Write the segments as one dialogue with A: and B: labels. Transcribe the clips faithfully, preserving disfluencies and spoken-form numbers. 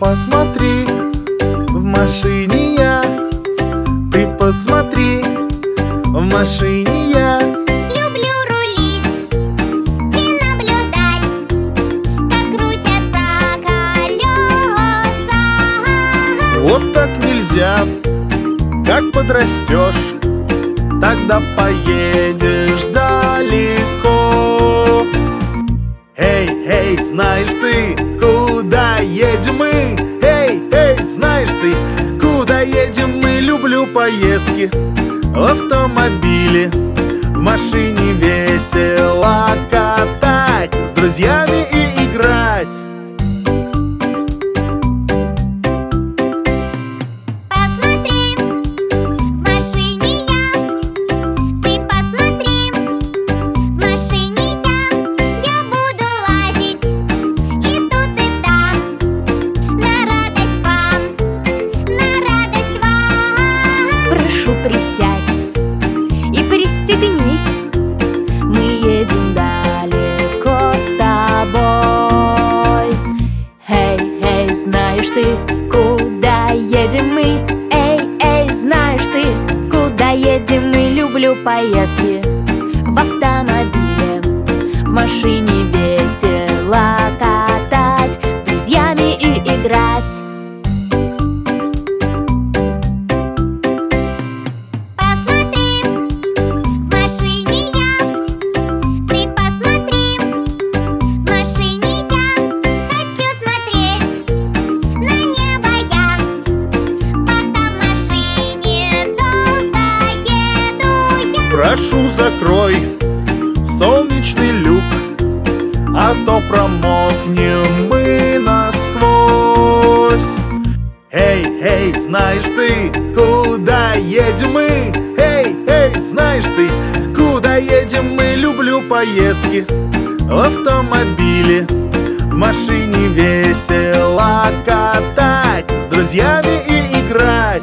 A: посмотри, в машине я. Ты посмотри, в машине я.
B: Люблю рулить и наблюдать, как крутятся колеса.
A: Вот так нельзя, как подрастешь, тогда поедешь далеко. Эй, эй, знаешь ты, куда едем мы? Эй, эй, знаешь ты, куда едем мы? Люблю поездки в автомобиле, в машине весело катать, с друзьями и играть.
C: Присядь и пристегнись, мы едем далеко с тобой. Эй, эй, знаешь ты, куда едем мы? Эй, эй, знаешь ты, куда едем мы? Люблю поездки в автомобиле, в машине весело катать, с друзьями и играть.
A: Прошу, закрой солнечный люк, а то промокнем мы насквозь. Эй, эй, знаешь ты, куда едем мы? Эй, эй, знаешь ты, куда едем мы? Люблю поездки в автомобиле, в машине весело катать, с друзьями и играть.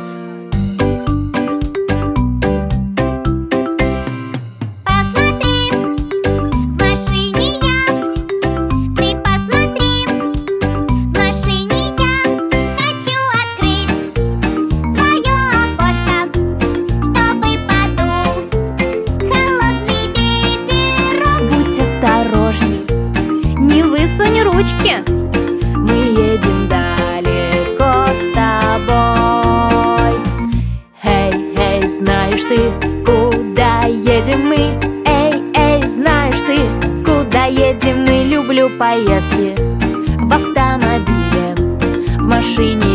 C: Не высунь ручки, мы едем далеко с тобой. Эй, эй, знаешь ты, куда едем мы? Эй, эй, знаешь ты, куда едем мы? Люблю поездки в автомобиле, в машине